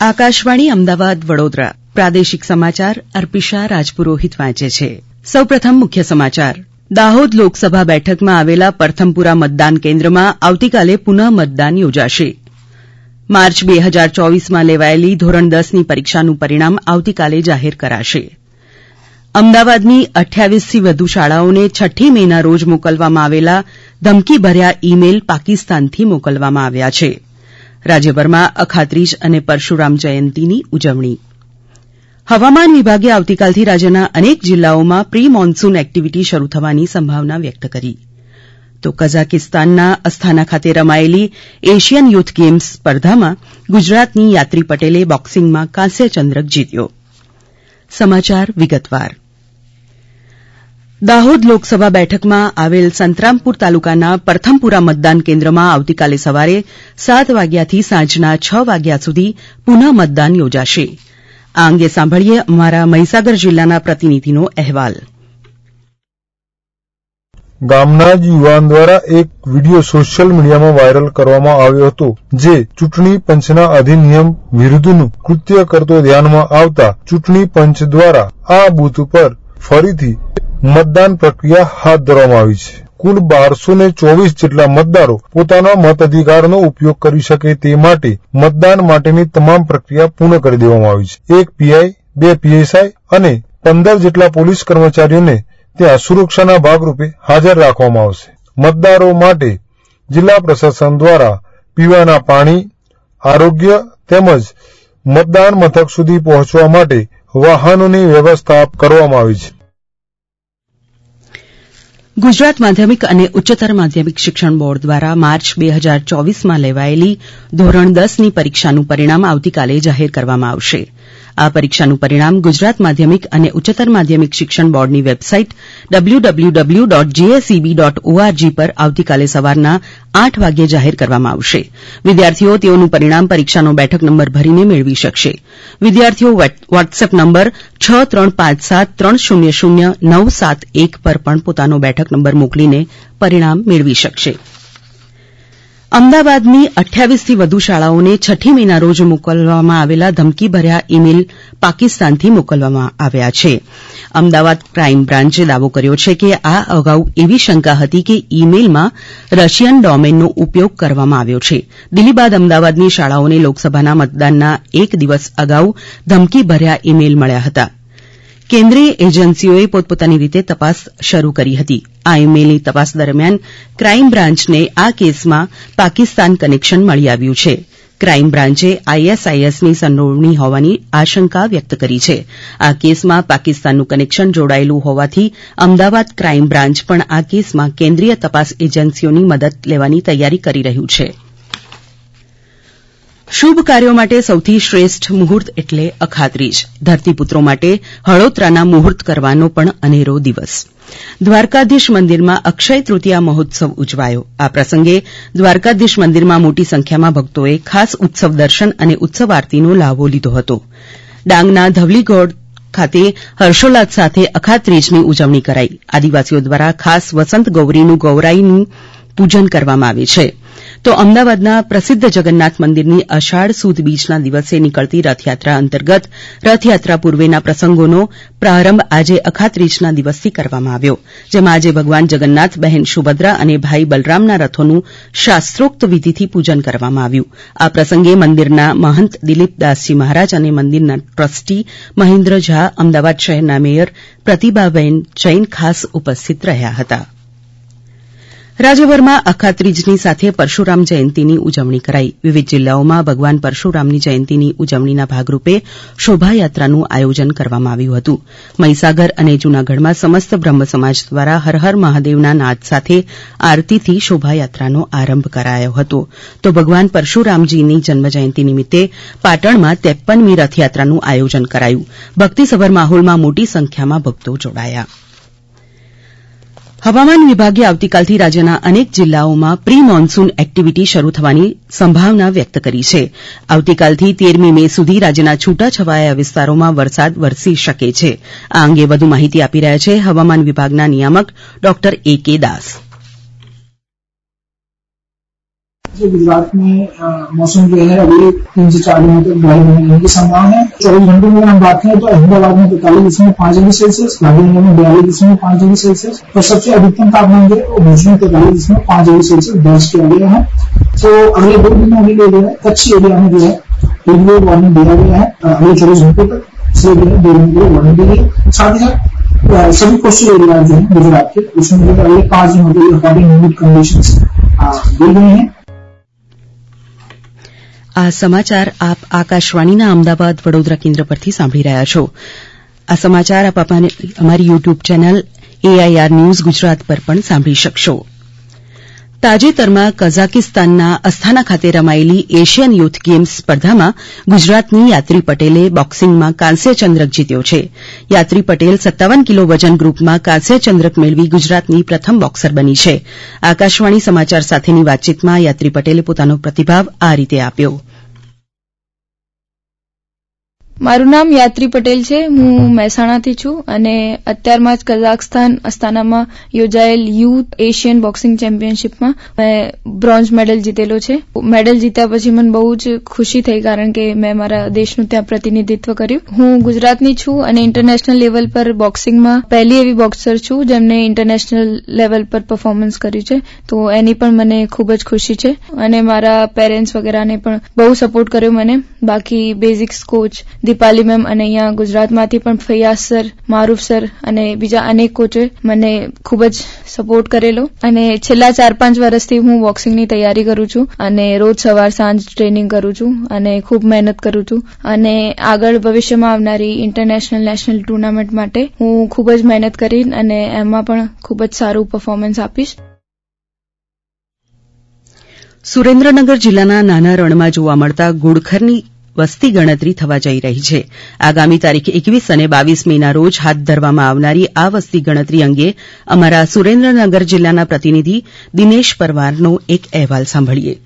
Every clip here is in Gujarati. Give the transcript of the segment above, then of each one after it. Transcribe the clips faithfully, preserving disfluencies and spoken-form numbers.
આકાશવાણી અમદાવાદ વડોદરા પ્રાદેશિક સમાચાર અર્પિશા રાજપુરોહિત વાંચે છે. સૌપ્રથમ મુખ્ય સમાચાર. દાહોદ લોકસભા બેઠકમાં આવેલા પરથમપુરા મતદાન કેન્દ્રમાં આવતીકાલે પુનઃ મતદાન યોજાશે. માર્ચ બે હજાર ચોવીસમાં લેવાયેલી ધોરણ દસની પરીક્ષાનું પરિણામ આવતીકાલે જાહેર કરાશે. અમદાવાદની અઠ્યાવીસથી વધુ શાળાઓને છઠ્ઠી મેના રોજ મોકલવામાં આવેલા ધમકીભર્યા ઇ મેલ પાકિસ્તાનથી મોકલવામાં આવ્યા છે. રાજ્યભરમાં અખાત્રીજ અને પરશુરામ જયંતીની ઉજવણી. હવામાન વિભાગે આવતીકાલથી રાજ્યના અનેક જિલ્લાઓમાં પ્રી મોન્સૂન એક્ટિવિટી શરૂ થવાની સંભાવના વ્યક્ત કરી. તો કઝાકિસ્તાનના અસ્થાના ખાતે રમાયેલી એશિયન યુથ ગેમ્સ સ્પર્ધામાં ગુજરાતની યાત્રી પટેલે બોક્સિંગમાં કાંસ્ય ચંદ્રક જીત્યો. સમાચાર વિગતવાર. દાહોદ લોકસભા બેઠકમાં આવેલ સંતરામપુર તાલુકાના પરથમપુરા મતદાન કેન્દ્રમાં આવતીકાલે સવારે સાત વાગ્યાથી સાંજના છ વાગ્યા સુધી પુનઃ મતદાન યોજાશે. આ અંગે સાંભળીએ અમારા મહીસાગર જિલ્લાના પ્રતિનિધિનો અહેવાલ. ગામના જ યુવાન દ્વારા એક વિડીયો સોશિયલ મીડિયામાં વાયરલ કરવામાં આવ્યો હતો, જે ચૂંટણી પંચના અધિનિયમ વિરુદ્ધનું કૃત્ય કરતો ધ્યાનમાં આવતા ચૂંટણી પંચ દ્વારા આ બૂથ ઉપર ફરીથી મતદાન પ્રક્રિયા હાથ ધરવામાં આવી છે. કુલ બારસો ને ચોવીસ જેટલા મતદારો પોતાના મતાધિકારનો ઉપયોગ કરી શકે તે માટે મતદાન માટેની તમામ પ્રક્રિયા પૂર્ણ કરી દેવામાં આવી છે. એક પીઆઈ, બે પીએસઆઈ અને પંદર જેટલા પોલીસ કર્મચારીઓને ત્યાં સુરક્ષાના ભાગરૂપે હાજર રાખવામાં આવશે. મતદારો માટે જિલ્લા પ્રશાસન દ્વારા પીવાના પાણી, આરોગ્ય તેમજ મતદાન મથક સુધી પહોંચવા માટે વાહનોની વ્યવસ્થા કરવામાં આવી છે. ગુજરાત માધ્યમિક અને ઉચ્ચતર માધ્યમિક શિક્ષણ બોર્ડ દ્વારા માર્ચ બે હજાર ચોવીસમાં લેવાયેલી ધોરણ દસની પરીક્ષાનું પરિણામ આવતીકાલે જાહેર કરવામાં આવશે. આ પરીક્ષાનું પરિણામ ગુજરાત માધ્યમિક અને ઉચ્ચતર માધ્યમિક શિક્ષણ બોર્ડની website W W W dot GSEB dot org પર આવતીકાલે સવારના આઠ વાગ્યે જાહેર કરવામાં આવશે. વિદ્યાર્થીઓ તેઓનું પરિણામ પરીક્ષાનો બેઠક નંબર ભરીને મેળવી શકશે. વિદ્યાર્થીઓ વોટ્સએપ નંબર છ ત્રણ પાંચ સાત ત્રણ શૂન્ય શૂન્ય નવ સાત એક પર પણ પોતાનો બેઠક નંબર મોકલીને પરિણામ મેળવી શકશે. અમદાવાદની અઠ્યાવીસથી વધુ શાળાઓને છઠ્ઠી મેના રોજ મોકલવામાં આવેલા ધમકીભર્યા ઇમેલ પાકિસ્તાનથી મોકલવામાં આવ્યા છે. અમદાવાદ ક્રાઇમ બ્રાન્ચે દાવો કર્યો છે કે આ અગાઉ એવી શંકા હતી કે ઇમેલમાં રશિયન ડોમેનનો ઉપયોગ કરવામાં આવ્યો છે. દિલ્હી બાદ અમદાવાદની શાળાઓને લોકસભાના મતદાનના એક દિવસ અગાઉ ધમકીભર્યા ઇમેલ મળ્યા હતા. કેન્દ્રીય એજન્સીઓએ પોતપોતાની રીતે તપાસ શરૂ કરી હતી. આ ઇમેલની તપાસ દરમિયાન ક્રાઇમ બ્રાન્ચને આ કેસમાં પાકિસ્તાન કનેક્શન મળી આવ્યું છે. ક્રાઇમ બ્રાન્ચે આઈએસઆઈએસની સંડોવણી હોવાની આશંકા વ્યક્ત કરી છે. આ કેસમાં પાકિસ્તાનનું કનેક્શન જોડાયેલું હોવાથી અમદાવાદ ક્રાઇમ બ્રાન્ચ પણ આ કેસમાં કેન્દ્રીય તપાસ એજન્સીઓની મદદ લેવાની તૈયારી કરી રહ્યું છે. શુભ કાર્યો માટે સૌથી શ્રેષ્ઠ મુહૂર્ત એટલે અખાત્રીજ. ધરતીપુત્રો માટે હળોતરાના મુહૂર્ત કરવાનો પણ અનેરો દિવસ. દ્વારકાધીશ મંદિરમાં અક્ષય તૃતીયા મહોત્સવ ઉજવાયો. આ પ્રસંગે દ્વારકાધીશ મંદિરમાં મોટી સંખ્યામાં ભક્તોએ ખાસ ઉત્સવ દર્શન અને ઉત્સવ આરતીનો લાહવો લીધો હતો. ડાંગના ધવલીગોડ ખાતે હર્ષોલ્લાસ સાથે અખાત્રીજની ઉજવણી કરાઈ. આદિવાસીઓ દ્વારા ખાસ વસંત ગૌરીનું ગૌરાઈનું પૂજન કરવામાં આવે છે. તો અમદાવાદના પ્રસિદ્ધ જગન્નાથ મંદિરની અષાઢ સુદ બીજના દિવસે નીકળતી રથયાત્રા અંતર્ગત રથયાત્રા પૂર્વેના પ્રસંગોનો પ્રારંભ આજે અખાત્રીજના દિવસથી કરવામાં આવ્યો, જેમાં આજે ભગવાન જગન્નાથ, બહેન સુભદ્રા અને ભાઈ બલરામના રથોનું શાસ્ત્રોક્ત વિધિથી પૂજન કરવામાં આવ્યું. આ પ્રસંગે મંદિરના મહંત દિલીપદાસજી મહારાજ અને મંદિરના ટ્રસ્ટી મહેન્દ્ર ઝા, અમદાવાદ શહેરના મેયર પ્રતિભાબેન જૈન ખાસ ઉપસ્થિત રહ્યા હતા. રાજ્યભરમાં અખાત્રીજની સાથે પરશુરામ જયંતીની ઉજવણી કરાઈ. વિવિધ જિલ્લાઓમાં ભગવાન પરશુરામની જયંતીની ઉજવણીના ભાગરૂપે શોભાયાત્રાનું આયોજન કરવામાં આવ્યું હતું. મહીસાગર અને જૂનાગઢમાં સમસ્ત બ્રહ્મ સમાજ દ્વારા હર હર મહાદેવના નાદ સાથે આરતીથી શોભાયાત્રાનો આરંભ કરાયો હતો. તો ભગવાન પરશુરામજીની જન્મજયંતિ નિમિત્તે પાટણમાં ત્રેપનમી રથયાત્રાનું આયોજન કરાયું. ભક્તિસભર માહોલમાં મોટી સંખ્યામાં ભક્તો જોડાયા. હવામાન વિભાગે આવતીકાલથી રાજ્યના અનેક જિલ્લાઓમાં પ્રી મોન્સૂન એક્ટિવિટી શરૂ થવાની સંભાવના વ્યક્ત કરી છે. આવતીકાલથી તેરમી મે સુધી રાજ્યના છૂટાછવાયા વિસ્તારોમાં વરસાદ વરસી શકે છે. આ અંગે વધુ માહિતી આપી રહ્યા છે હવામાન વિભાગના નિયામક ડોક્ટર એ કે દાસ. जो गुजरात में मौसम जो है अभी तीन से चार दिनों तक ड्राई रहने की संभावना है। चौबीस घंटों में हम बात करें तो अहमदाबाद में पैंतालीस दशमलव पांच डिग्री सेल्सियस, गांधीनगर में बयालीस दशमलव पांच डिग्री सेल्सियस और सबसे अधिकतम तापमान जो है भुज में तैंतालीस दशमलव पांच डिग्री सेल्सियस दर्ज किया गया है। तो अगले दो दिनों के लिए जो है कच्छ एरिया में जो है एक दो वार्निंग दिया गया है अगले चौबीस घंटों तक, इसलिए जो है दो दिन के लिए वार्निंग दी गई। साथ ही साथ सभी कोस्टल एरिया जो है गुजरात के उसमें जो अगले पांच दिनों के लिए अकॉर्डिंग ह्यूमिड कंडीशंस दी गई हैं। આ સમાચાર આપ આકાશવાણીના અમદાવાદ વડોદરા કેન્દ્ર પરથી સાંભળી રહ્યા છો। આ સમાચાર આપ અમારી YouTube channel AIR news Gujarat પર પણ સાંભળી શકશો। તાજેતરમાં કઝાકિસ્તાનના અસ્થાના ખાતે રમાયેલી એશિયન યુથ ગેમ્સ સ્પર્ધામાં ગુજરાતની યાત્રી પટેલે બોક્સિંગમાં કાંસ્ય ચંદ્રક જીત્યો છે। યાત્રી પટેલ સત્તાવન કિલો વજન ગ્રુપમાં કાંસ્ય ચંદ્રક મેળવી ગુજરાતની પ્રથમ બોક્સર બની છે। આકાશવાણી સમાચાર સાથેની વાતચીતમાં યાત્રી પટેલે પોતાનો પ્રતિભાવ આ રીતે આપ્યો। મારું નામ યાત્રી પટેલ છે। હું મહેસાણાથી છું અને અત્યારમાં જ કઝાકસ્તાન અસ્તાનામાં યોજાયેલ યુથ એશિયન બોક્સિંગ ચેમ્પિયનશીપમાં મેં બ્રોન્ઝ મેડલ જીતેલો છે। મેડલ જીત્યા પછી મને બહુ જ ખુશી થઈ કારણ કે મેં મારા દેશનું ત્યાં પ્રતિનિધિત્વ કર્યું। હું ગુજરાતની છું અને ઇન્ટરનેશનલ લેવલ પર બોક્સિંગમાં પહેલી એવી બોક્સર છું જેમને ઇન્ટરનેશનલ લેવલ પર પરફોર્મન્સ કર્યું છે, તો એની પણ મને ખૂબ જ ખુશી છે અને મારા પેરેન્ટ્સ વગેરેને પણ બહુ સપોર્ટ કર્યો મને। બાકી બેઝિક્સ કોચ દીપાલી મેમ અને અહીંયા ગુજરાતમાંથી પણ ફૈયાઝ સર, મારૂફ સર અને બીજા અનેક કોચે મને ખૂબ જ સપોર્ટ કરેલો અને છેલ્લા ચાર પાંચ વર્ષથી હું બોક્સિંગની તૈયારી કરું છું અને રોજ સવાર સાંજ ટ્રેનિંગ કરું છું અને ખૂબ મહેનત કરું છું અને આગળ ભવિષ્યમાં આવનારી ઇન્ટરનેશનલ નેશનલ ટુર્નામેન્ટ માટે હું ખૂબ જ મહેનત કરી અને એમાં પણ ખૂબ જ સારું પરફોર્મન્સ આપીશ। સુરેન્દ્રનગર જિલ્લાના નાના રણમાં જોવા મળતા ઘુડખરની વસ્તી ગણતરી થવા જઈ રહી છે। આગામી તારીખ એકવીસ અને બાવીસ મેના રોજ હાથ ધરવામાં આવનારી આ વસ્તી ગણતરી અંગે અમારા સુરેન્દ્રનગર જિલ્લાના પ્રતિનિધિ દિનેશ પરમારનો એક અહેવાલ સાંભળીએ।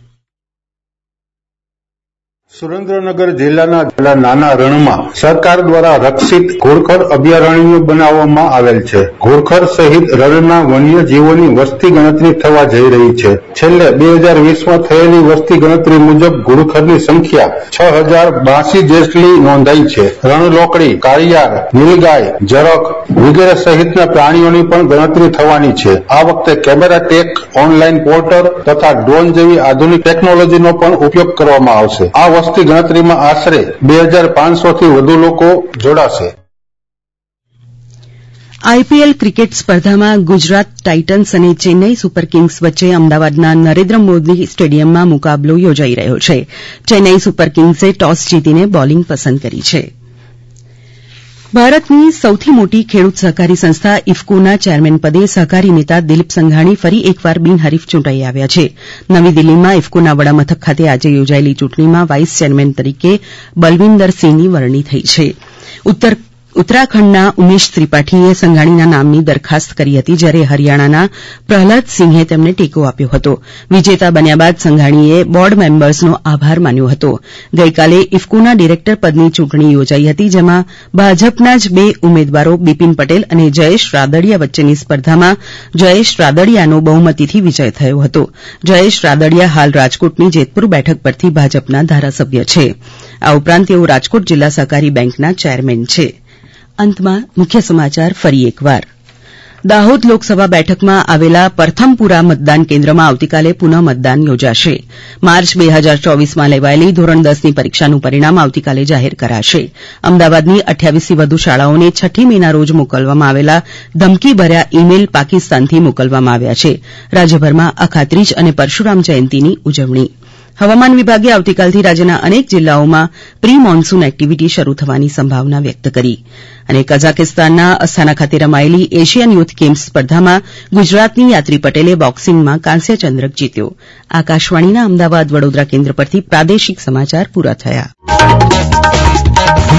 સુરેન્દ્રનગર જિલ્લાના નાના રણમાં સરકાર દ્વારા રક્ષિત ઘુડખર અભયારણ્ય બનાવવામાં આવેલ છે। ઘુડખર સહિત રણના વન્ય જીવોની વસ્તી ગણતરી થવા જઈ રહી છે। છેલ્લે બે હજાર વીસમાં થયેલી વસ્તી ગણતરી મુજબ ઘુડખરની સંખ્યા છ હજાર બાસી જેટલી નોંધાઈ છે। રણલોકડી, કાળિયાર, નીલગાય, જરખ વગેરે સહિતના પ્રાણીઓની પણ ગણતરી થવાની છે। આ વખતે કેમેરા ટેક, ઓનલાઈન પોર્ટર તથા ડ્રોન જેવી આધુનિક ટેકનોલોજીનો પણ ઉપયોગ કરવામાં આવશે। આ વસ્તી ગણતરીમાં આશરે બે હજાર પાંચસો થી વધુ લોકો જોડાશે। આઈપીએલ ક્રિકેટ સ્પર્ધામાં ગુજરાત ટાઇટન્સ અને ચેન્નઈ સુપર કિંગ્સ વચ્ચે અમદાવાદના નરેન્દ્ર મોદી સ્ટેડિયમમાં મુકાબલો યોજાઈ રહ્યો છે। ચેન્નઈ સુપર કિંગ્સે ટોસ જીતીને બોલિંગ પસંદ કરી છે। ભારતની સૌથી મોટી ખેડૂત સહકારી સંસ્થા ઇફકોના ચેરમેન પદે સહકારી નેતા દિલીપ સંઘાણી ફરી એકવાર બિનહરીફ ચૂંટાઈ આવ્યા છે। નવી દિલ્હીમાં ઇફકોના વડામથક ખાતે આજે યોજાયેલી ચૂંટણીમાં વાઇસ ચેરમેન તરીકે બલવિંદરસિંહની વરણી થઈ છે। ઉત્તર ઉત્તરાખંડના ઉમેશ ત્રિપાઠીએ સંઘાણીના નામની દરખાસ્ત કરી હતી, જ્યારે હરિયાણાના પ્રહલાદસિંહે તેમને ટેકો આપ્યો હતો। વિજેતા બન્યા બાદ સંઘાણીએ બોર્ડ મેમ્બર્સનો આભાર માન્યો હતો। ગઈકાલે ઇફકોના ડિરેક્ટર પદની ચૂંટણી યોજાઈ હતી, જેમાં ભાજપના જ બે ઉમેદવારો બિપિન પટેલ અને જયેશ રાદડિયા વચ્ચેની સ્પર્ધામાં જયેશ રાદડિયાનો બહુમતીથી વિજય થયો હતો। જયેશ રાદડિયા હાલ રાજકોટની જેતપુર બેઠક પરથી ભાજપના ધારાસભ્ય છે। આ ઉપરાંત તેઓ રાજકોટ જિલ્લા સહકારી બેંકના ચેરમેન છે। અંતમાં મુખ્ય સમાચાર ફરી એકવાર। દાહોદ લોકસભા બેઠકમાં આવેલા પરથમપુરા મતદાન કેન્દ્રમાં આવતીકાલે પુનઃ મતદાન યોજાશે। માર્ચ બે હજાર ચોવીસમાં લેવાયેલી ધોરણ દસની પરીક્ષાનું પરિણામ આવતીકાલે જાહેર કરાશે। અમદાવાદની અઠ્યાવીસથી વધુ શાળાઓને છઠ્ઠી મેના રોજ મોકલવામાં આવેલા ધમકીભર્યા ઇમેલ પાકિસ્તાનથી મોકલવામાં આવ્યા છે। રાજ્યભરમાં અખાત્રીજ અને પરશુરામ જયંતિની ઉજવણી। હવામાન વિભાગે આવતીકાલથી રાજ્યના અનેક જિલ્લાઓમાં પ્રી મોન્સૂન એક્ટિવિટી શરૂ થવાની સંભાવના વ્યક્ત કરી અને કઝાકિસ્તાનના અસ્થાના ખાતે રમાયેલી એશિયન યુથ ગેમ્સ સ્પર્ધામાં ગુજરાતની યાત્રી પટેલે બોક્સિંગમાં કાંસ્ય ચંદ્રક જીત્યો। આકાશવાણીના અમદાવાદ વડોદરા કેન્દ્ર પરથી પ્રાદેશિક સમાચાર પૂરા થયા।